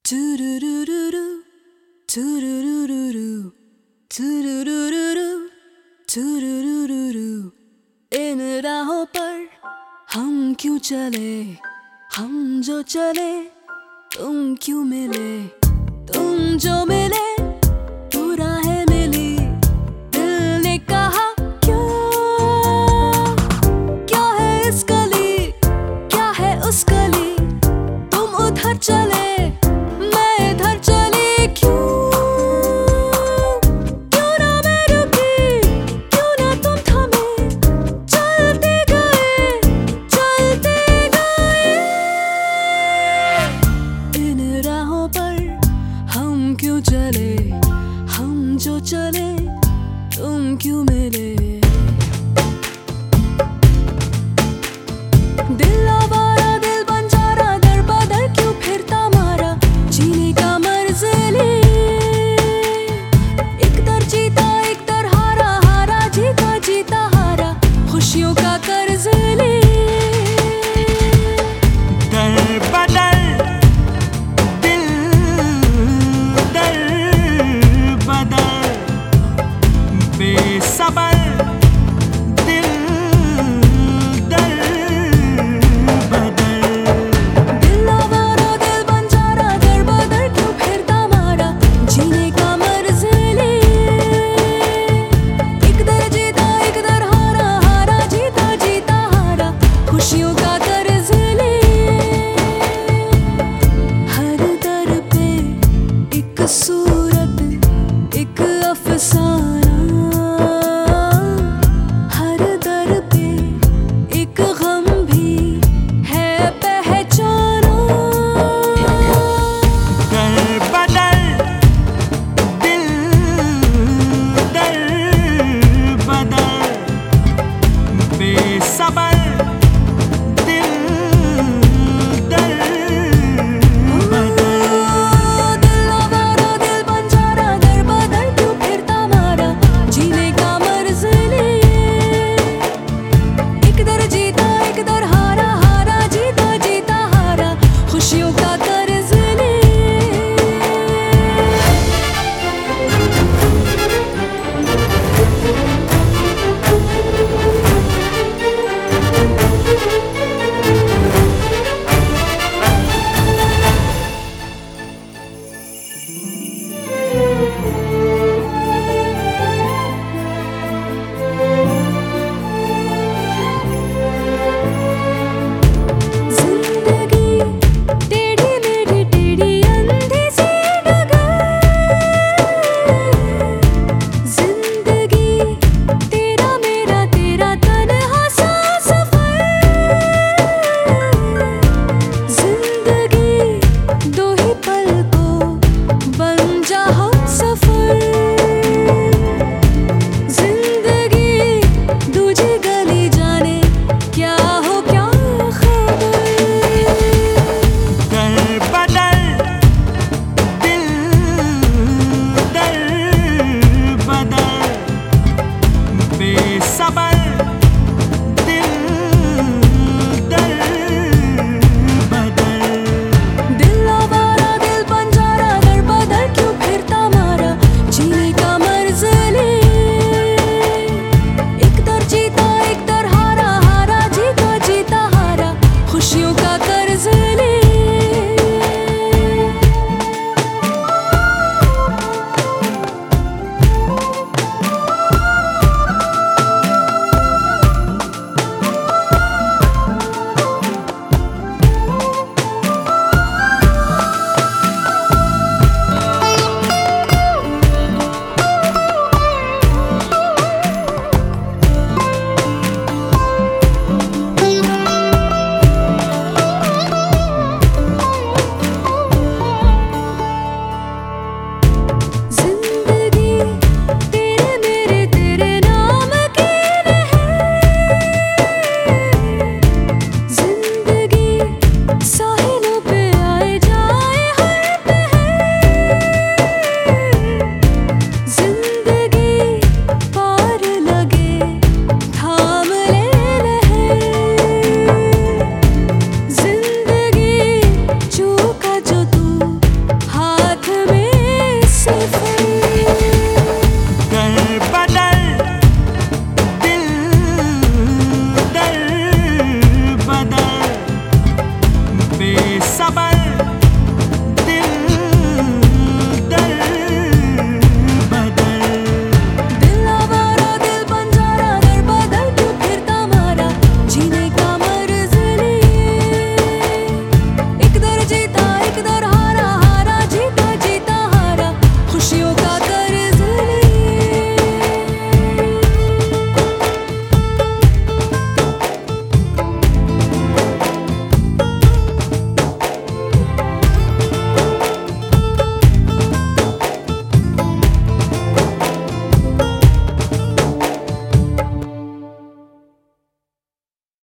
Tururururu, tururururu, tururururu, tururururu। इन राहों पर हम क्यों चले, हम जो चले तुम क्यों मिले, तुम जो मिले तो राहें मिली। दिल ने कहा क्यों, क्या है इस गली, क्या है उस गली, तुम उधर चले मैं इधर चली। क्यों, क्यों ना मैं रुकी, क्यों ना तुम थमे, चलते गए चलते गए। इन राहों पर हम क्यों चले, हम जो चले तुम क्यों मिले। दिल आवारा दिल बंजारा दर बदर क्यों फिरता मारा, जीने का मर्ज ले। एक दर जीता एक दर हारा, हारा जीता जीता हारा, खुशियों का कर्ज ले। दर बदर दिल दर बदर, बेसबर दिल दर बदर। दिल आवारा दिल बंजारा दर बदर क्यों फिरता मारा, जीने का मर्ज ले। एक दर जीता एक दर हारा, हारा जीता जीता हारा, खुशियों का कर्ज ले। हर दर पे एक सूरत एक अफसाना, हर दर पे एक गम भी है पहचाना। दर बदर दिल दर बदर, बेसबर दिल दर बदर। दिल आवारा दिल सबल